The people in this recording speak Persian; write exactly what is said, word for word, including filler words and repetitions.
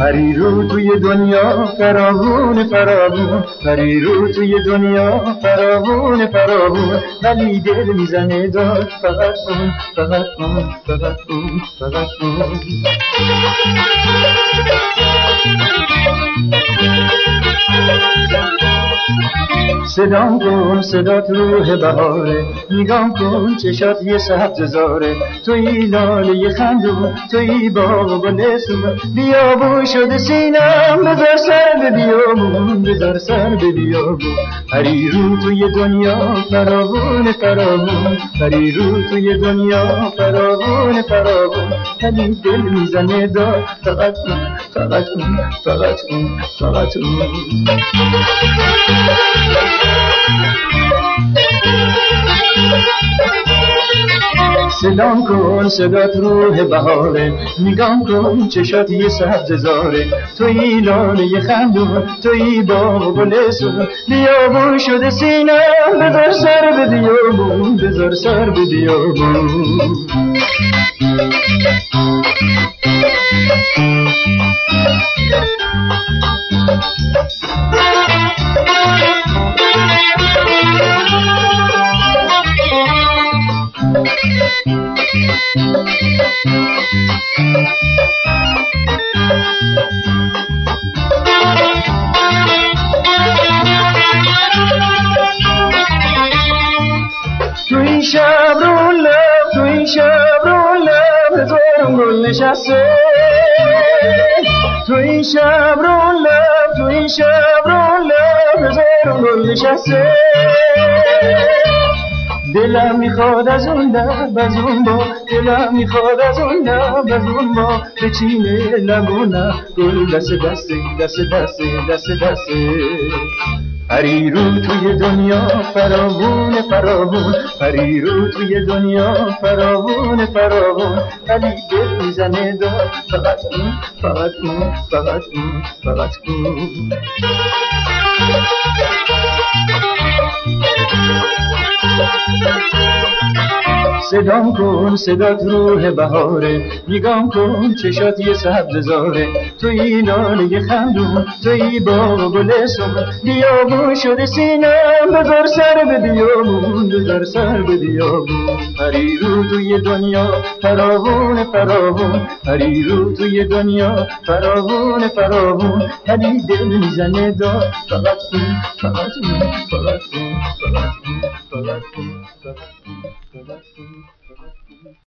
پری رو توی دنیا فراوون فراوون، پری رو توی دنیا فراوون فراوون، ولی دل میزنه داد فقط اون فقط اون فقط اون فقط اون. صدام کن صدات روح بهاره، نگام کن چشات یه سبز زاره، توی لاله خندون توی باغ و گلستون، بیابون شده سینم بذار سر به بیابون بذار سر به بیابون. پری رو توی دنیا فراوون فراوون، پری رو توی دنیا فراوون فراوون، ولی دل میزنه داد فقط اون فقط اون فقط اون فقط اون. صدام کن صدات روح بهاره، نگام کن چشات یه سبز زاره، توی لاله خندون توی باغ و گلستون، بیابون شده سینم بذار سر به بیابون بذار سر به بیابون. تو این شب رو لب تو این شب رو لب هزارم گل نشسته، تو این شب رو لب تو این شب رو لب هزارم گل نشسته، دلم میخواد از اون لب از اون با، دلم میخواد از اون لب از اون با، بچینه لبونه گل دست دست دست دست دست دست. پری رو توی دنیا فراوون فراوون، پری رو توی دنیا فراوون فراوون، ولی دل میزنه داد فقط اون فقط اون فقط اون فقط اون. صدام کن صدات روح بهاره، نگام کن چشات یه سبز زاره، توی لاله خندون توی باغ و گلستون، بیابون شده سینم بذار سر به بیابون بذار سر به بیابون. پری رو توی دنیا فراوون فراوون، پری رو توی دنیا فراوون فراوون، ولی دل میزنه داد فقط اون فقط اون فقط اون فقط اون فقط اون فقط اون فقط اون.